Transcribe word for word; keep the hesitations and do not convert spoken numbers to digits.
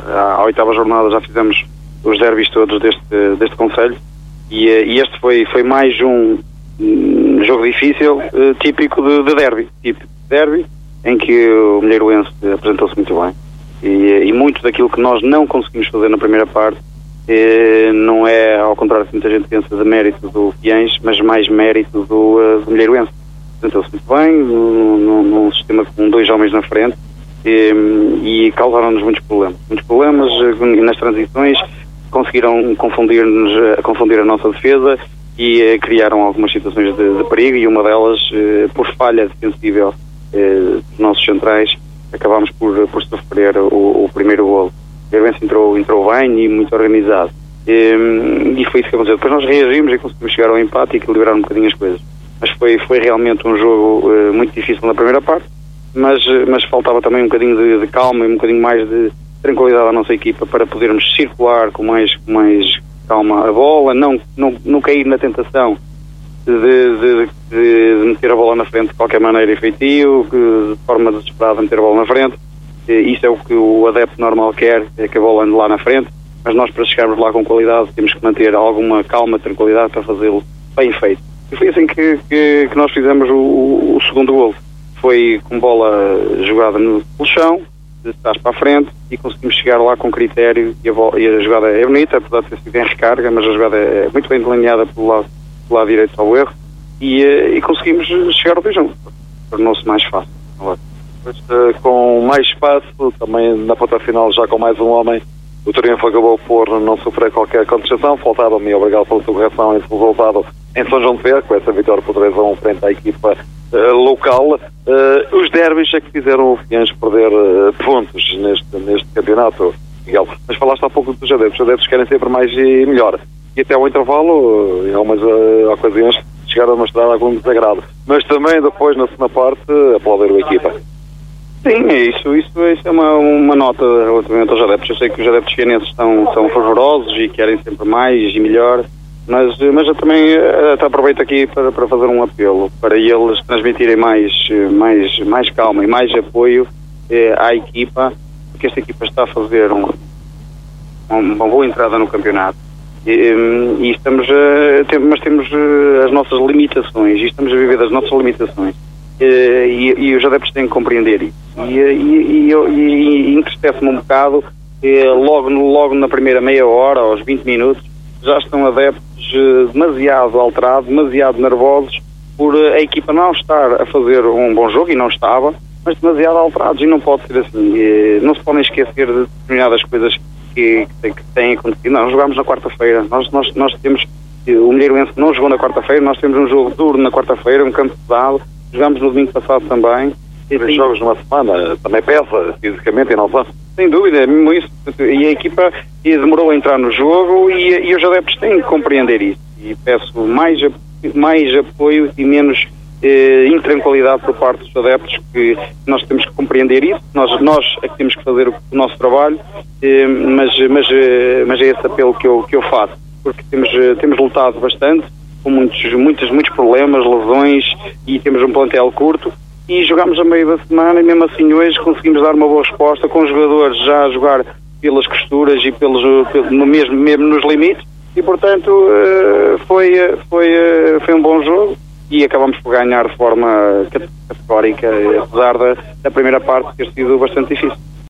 à oitava jornada já fizemos os derbys todos deste, deste concelho e, e este foi, foi mais um, um jogo difícil, uh, típico de, de derby, típico de derby, em que o Milheiroense apresentou-se muito bem. E, e muito daquilo que nós não conseguimos fazer na primeira parte eh, não é, ao contrário do que muita gente pensa, de mérito do Fiães, mas mais mérito do, uh, do Milheiroense. Apresentou-se muito bem, num, num sistema com dois homens na frente, e, e causaram-nos muitos problemas. Muitos problemas uh, nas transições, conseguiram confundir-nos, uh, confundir a nossa defesa e uh, criaram algumas situações de, de perigo, e uma delas, uh, por falha defensiva uh, dos nossos centrais, acabámos por, por sofrer o, o primeiro golo. O Milheiroense entrou, entrou bem e muito organizado. E, e foi isso que aconteceu. Depois nós reagimos e conseguimos chegar ao empate e equilibrar um bocadinho as coisas. Mas foi, foi realmente um jogo uh, muito difícil na primeira parte, mas, mas faltava também um bocadinho de, de calma e um bocadinho mais de tranquilidade à nossa equipa para podermos circular com mais, com mais calma a bola, não, não, não cair na tentação De, de, de, de meter a bola na frente de qualquer maneira efetivo, de forma desesperada meter a bola na frente. E isso é o que o adepto normal quer, é que a bola ande lá na frente, mas nós, para chegarmos lá com qualidade, temos que manter alguma calma, tranquilidade para fazê-lo bem feito. E foi assim que, que, que nós fizemos o, o segundo golo. Foi com bola jogada no chão, de trás para a frente, e conseguimos chegar lá com critério, e a, bola, e a jogada é bonita, apesar de ter sido em recarga, mas a jogada é muito bem delineada pelo lado do lado direito ao erro, e, e conseguimos chegar ao dois a um. Tornou-se mais fácil. Mas, uh, com mais espaço, também na ponta final, já com mais um homem, o triunfo acabou por não sofrer qualquer contestação. Faltava-me, obrigado pela sua correção, esse resultado em São João de Pé, com essa vitória por três a um frente à equipa uh, local. Uh, os derbys é que fizeram o Fiães perder uh, pontos neste, neste campeonato, Miguel. Mas falaste há pouco dos adeptos. Os adeptos querem sempre mais e melhor. E até ao intervalo, em algumas uh, ocasiões, chegaram a mostrar algum desagrado. Mas também depois, na segunda parte, aplaudir a equipa. Sim, é isso. Isso, isso é uma, uma nota relativamente aos adeptos. Eu sei que os adeptos fianenses são, são fervorosos e querem sempre mais e melhor, mas, mas eu também até aproveito aqui para, para fazer um apelo, para eles transmitirem mais, mais, mais calma e mais apoio eh, à equipa, porque esta equipa está a fazer um, uma boa entrada no campeonato. E, e estamos a, tem, mas temos as nossas limitações, e estamos a viver das nossas limitações, e, e, e os adeptos têm que compreender isso. E, e, e, e, e entristece-me um bocado, e, logo, no, logo na primeira meia hora, aos vinte minutos, já estão adeptos demasiado alterados, demasiado nervosos, por a equipa não estar a fazer um bom jogo, e não estava, mas demasiado alterados, e não pode ser assim. E, não se podem esquecer de determinadas coisas Que, que têm acontecido. Nós jogámos na quarta-feira, nós, nós, nós temos, o Milheiroense não jogou na quarta-feira, nós temos um jogo duro na quarta-feira, um campo pesado, jogámos no domingo passado também. E três jogos numa semana, também pesa fisicamente e não só. Sem dúvida, é mesmo isso. E a equipa demorou a entrar no jogo, e, e os adeptos têm que compreender isso. E peço mais, mais apoio e menos eh, intranquilidade por parte dos adeptos, que nós temos que compreender isso, nós, nós é que temos que fazer o, o nosso trabalho, eh, mas, mas, eh, mas é esse apelo que eu, que eu faço, porque temos, eh, temos lutado bastante, com muitos, muitos, muitos problemas, lesões, e temos um plantel curto, e jogamos a meio da semana, e mesmo assim hoje conseguimos dar uma boa resposta, com os jogadores já a jogar pelas costuras e pelos, pelo, no mesmo, mesmo nos limites, e portanto eh, foi, foi, foi um bom jogo, e acabamos por ganhar de forma categórica, apesar da, da primeira parte ter sido bastante difícil.